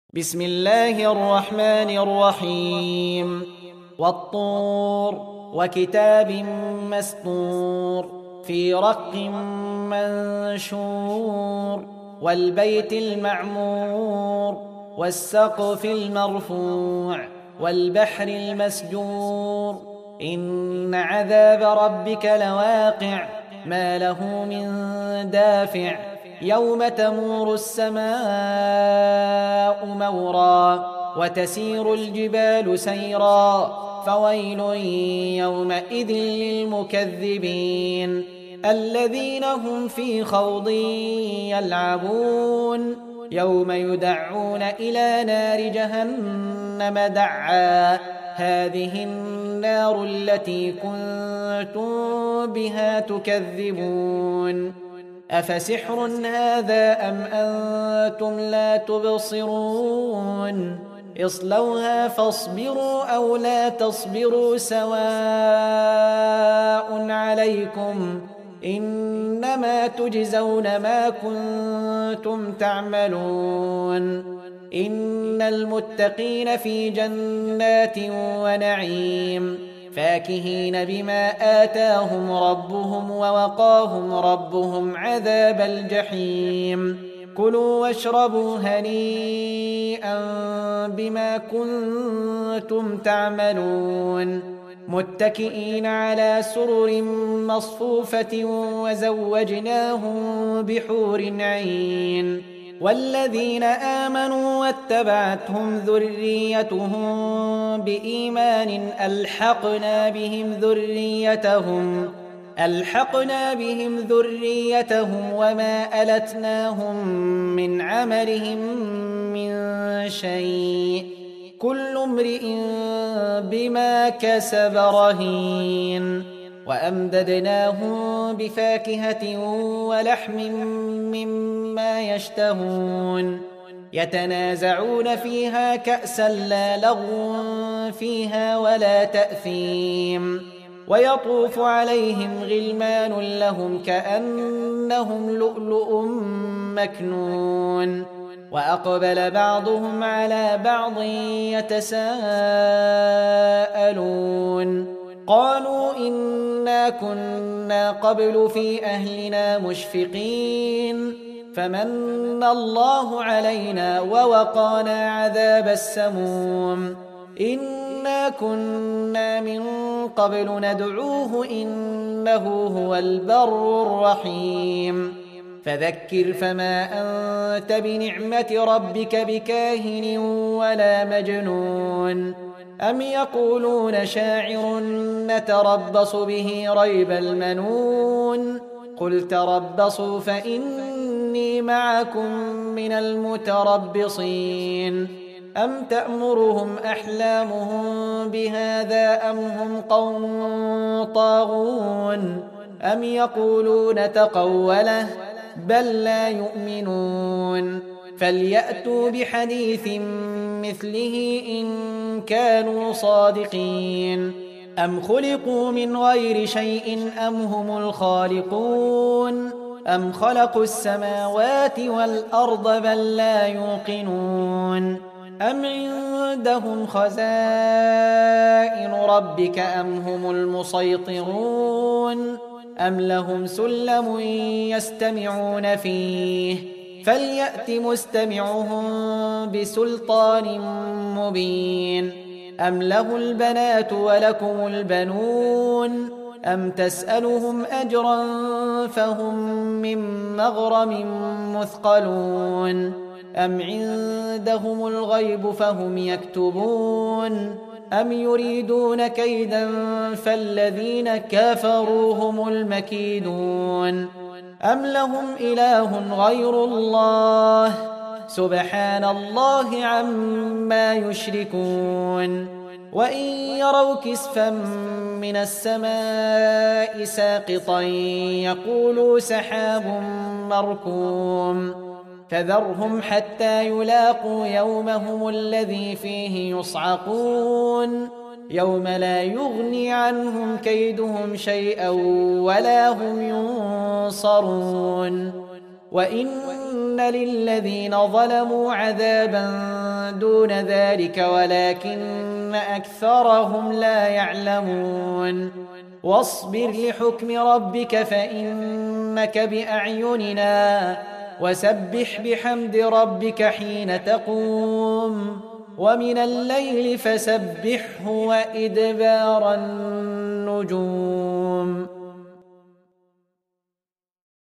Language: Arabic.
بسم الله الرحمن الرحيم والطور وكتاب مسطور في رق منشور والبيت المعمور والسقف المرفوع والبحر المسجور إن عذاب ربك لواقع ما له من دافع يوم تمور السماء مورا وتسير الجبال سيرا فويل يومئذ للمكذبين الذين هم في خوض يلعبون يوم يدعون إلى نار جهنم دعا هذه النار التي كنتم بها تكذبون أفسحر هذا أم أنتم لا تبصرون اصلوها فاصبروا أو لا تصبروا سواء عليكم إنما تجزون ما كنتم تعملون إن المتقين في جنات ونعيم فاكهين بما آتاهم ربهم ووقاهم ربهم عذاب الجحيم كلوا واشربوا هنيئا بما كنتم تعملون متكئين على سرر مصفوفة وزوجناهم بحور عين والذين آمنوا واتبعتهم ذريتهم بإيمان ألحقنا بهم ذريتهم وما ألتناهم من عملهم من شيء كل امرئ بما كسب رهين وأمددناهم بفاكهة ولحم مما يشتهون يتنازعون فيها كأسا لا لغو فيها ولا تأثيم ويطوف عليهم غلمان لهم كأنهم لؤلؤ مكنون وأقبل بعضهم على بعض يتساءلون قالوا إنا كنا قبل في أهلنا مشفقين فمن الله علينا ووقانا عذاب السموم إنا كنا من قبل ندعوه إنه هو البر الرحيم فذكر فما أنت بنعمة ربك بكاهن ولا مجنون أم يقولون شاعر نتربص به ريب المنون قل تربصوا فإني معكم من المتربصين أم تأمرهم أحلامهم بهذا أم هم قوم طاغون أم يقولون تقوله بل لا يؤمنون فليأتوا بحديث مثله إن كانوا صادقين أم خلقوا من غير شيء أم هم الخالقون أم خلقوا السماوات والأرض بل لا يوقنون أم عندهم خزائن ربك أم هم المسيطرون أم لهم سلم يستمعون فيه فليأت مستمعهم بسلطان مبين أم له البنات ولكم البنون أم تسألهم أجرا فهم من مغرم مثقلون أم عندهم الغيب فهم يكتبون أم يريدون كيدا فالذين كفروا هم المكيدون أم لهم إله غير الله سبحان الله عما يشركون وإن يروا كسفا من السماء ساقطا يقولوا سحاب مركوم فذرهم حتى يلاقوا يومهم الذي فيه يصعقون يوم لا يغني عنهم كيدهم شيئا ولا هم ينصرون وإن للذين ظلموا عذابا دون ذلك ولكن أكثرهم لا يعلمون واصبر لحكم ربك فإنك بأعيننا وسبح بحمد ربك حين تقوم ومن الليل فسبحه وإدبار النجوم